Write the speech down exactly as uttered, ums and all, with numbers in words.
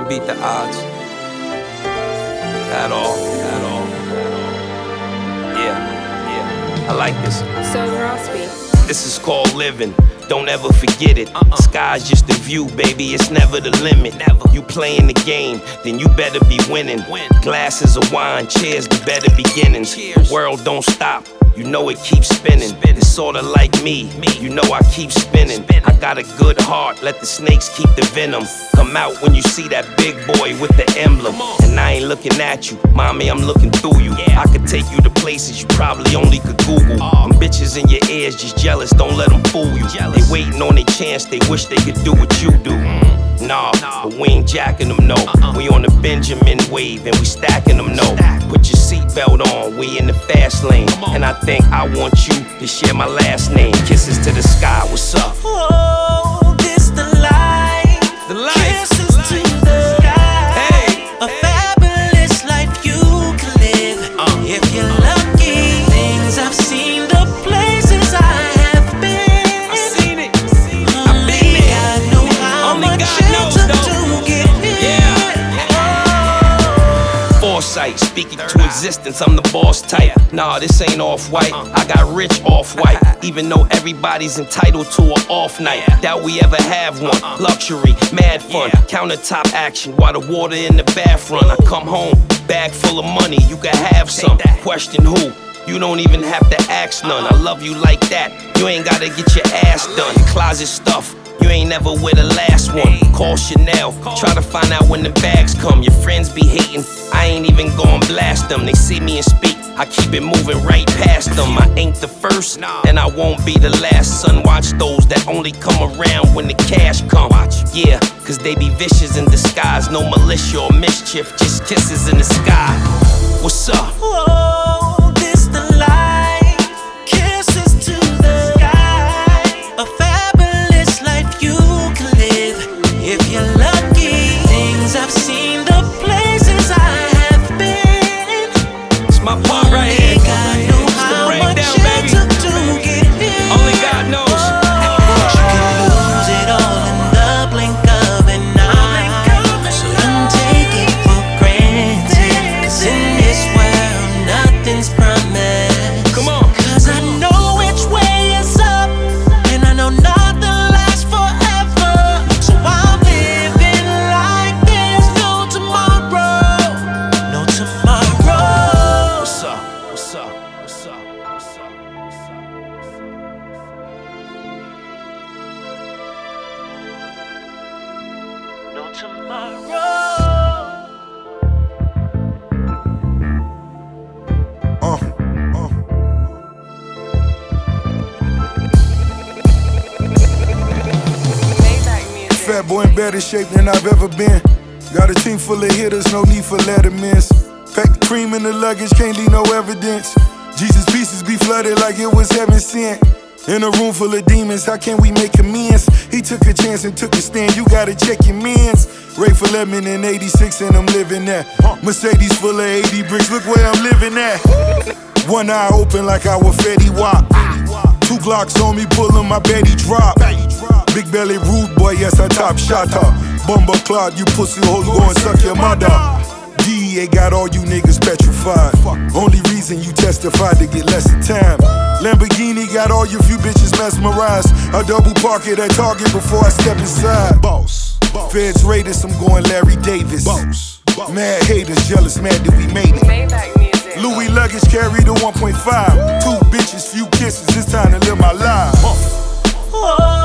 can't beat the odds. At all, at all. Yeah, yeah, I like this. So Rossby. This is called living. Don't ever forget it. Uh-uh. Sky's just the view, baby. It's never the limit. Never. You playing the game, then you better be winning. Win. Glasses of wine, cheers to better beginnings. Cheers. The world don't stop. You know it keeps spinning. Spin. It's sorta like me. me. You know I keep spinning. Spin. I got a good heart. Let the snakes keep the venom. Come out when you see that big boy with the emblem. And I ain't looking at you, mommy. I'm looking through you. Yeah. I could take you to places you probably only could Google. Oh. Them bitches in your ears just jealous. Don't let them fool you. Jealous. They waiting on their chance. They wish they could do what you do. Mm. Nah, nah, but we ain't jacking them, no. Uh-uh. We on the Benjamin wave and we stacking them, no. Stack. Put your seatbelt on, we in the fast lane. And I think I want you to share my last name. Kisses to the sky, what's up? Oh, this the life. The life. Kisses the life. To the sky. Hey. A fabulous life you can live. Uh, if you're uh, lucky, things I've seen, the places I have been. I've seen it. Seen it. I've been there. God know how Only much God knows, to though. do get here. Yeah. Oh. Foresight, speaking Third to eye. Existence, I'm the boss type. Nah, this ain't off-white. Uh-uh. I got rich off-white. Even though everybody's entitled to an off night. Yeah. Doubt we ever have one. Uh-uh. Luxury, mad fun. Yeah. Countertop action while the water in the bath run. I come home, bag full of money. You can have some. Question who? You don't even have to ask none. I love you like that. You ain't gotta get your ass done. Closet stuff. You ain't never with the last one. Call Chanel, try to find out when the bags come. Your friends be hating, I ain't even gon' blast them. They see me and speak, I keep it moving right past them. I ain't the first, and I won't be the last. Son, watch those that only come around when the cash come. Yeah, cause they be vicious in disguise. No militia or mischief, just kisses in the sky. What's up? Oh, this the life. Kisses to the sky. A fabulous life you can live. If you're lucky, things I've seen, the places I have been. It's my part right here. God know how much it took to get here. Only God knows. You can lose it all in the blink of an eye. So don't take it for granted. Cause in this world, nothing's promised. Come on. Cause I know which way is up, and I know nothing lasts forever. So I'm living like there's no tomorrow. No tomorrow. What's up? What's up? What's up? What's up? What's up? No tomorrow. Uh, uh. Fat boy in better shape than I've ever been. Got a team full of hitters, no need for lettermans. Pack the cream in the luggage, can't leave no evidence. Jesus' pieces be flooded like it was heaven sent. In a room full of demons, how can we make amends? He took a chance and took a stand, you gotta check your mans. Ray for lemon in eighty-six and I'm living that. Mercedes full of eighty bricks, look where I'm living at. One eye open like I was Fetty Wap. Two Glocks on me, pullin' my Betty drop. Big belly rude boy, yes I top shotter. Bumble clot, you pussy hole, go and suck your mother. D E A got all you niggas petrified. Only reason you testified to get less of time. Lamborghini got all you few bitches mesmerized. I double park it at Target before I step inside. Boss, Feds raided, I'm going Larry Davis. Boss, mad haters, jealous, mad that we made it. Louis luggage carry the one point five. Two bitches, few kisses, it's time to live my life. Oh.